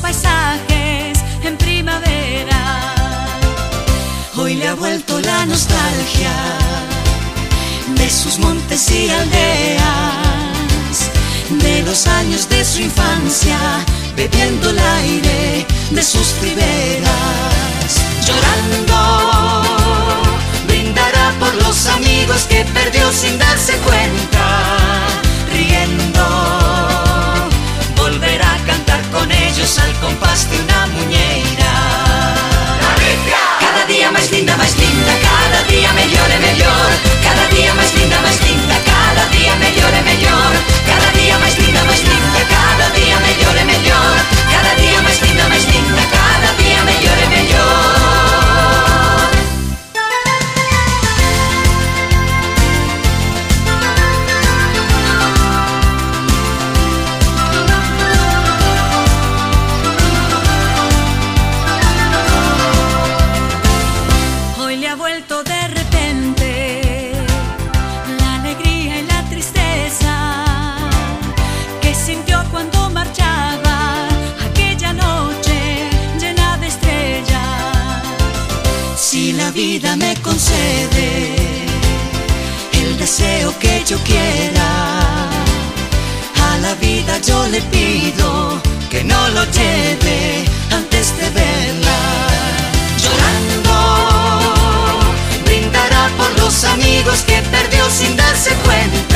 paisajes en primavera. Hoy le ha vuelto la nostalgia de sus montes y aldeas, de los años de su infancia, bebiendo el aire de sus riberas. Llorando, brindará por los amigos que perdió sin darse cuenta. Riendo, volverá a cantar con ellos al compás de una muñeira. Cada día más linda, cada día mejor y mejor. Cada día más linda, cada día mejor y mejor. Cada día más linda, cada día mejor y mejor. Cada día más linda, cada día mejor y mejor. Vuelto de repente la alegría y la tristeza que sintió cuando marchaba aquella noche llena de estrellas. Si la vida me concede el deseo que yo quiera, a la vida yo le pido que no lo lleve antes de verla. Llorando, brindará por los amigos que perdió sin darse cuenta.